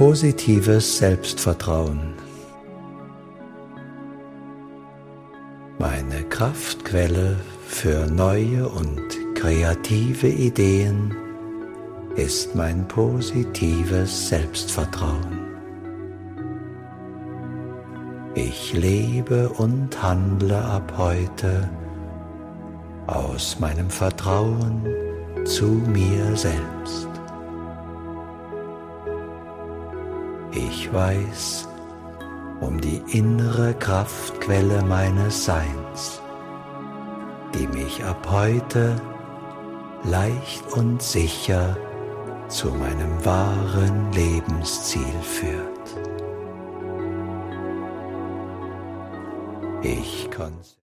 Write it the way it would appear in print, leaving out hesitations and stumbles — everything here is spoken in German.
positives Selbstvertrauen. Meine Kraftquelle für neue und kreative Ideen ist mein positives Selbstvertrauen. Ich lebe und handle ab heute aus meinem Vertrauen zu mir selbst. Ich weiß um die innere Kraftquelle meines Seins, die mich ab heute leicht und sicher zu meinem wahren Lebensziel führt. Ich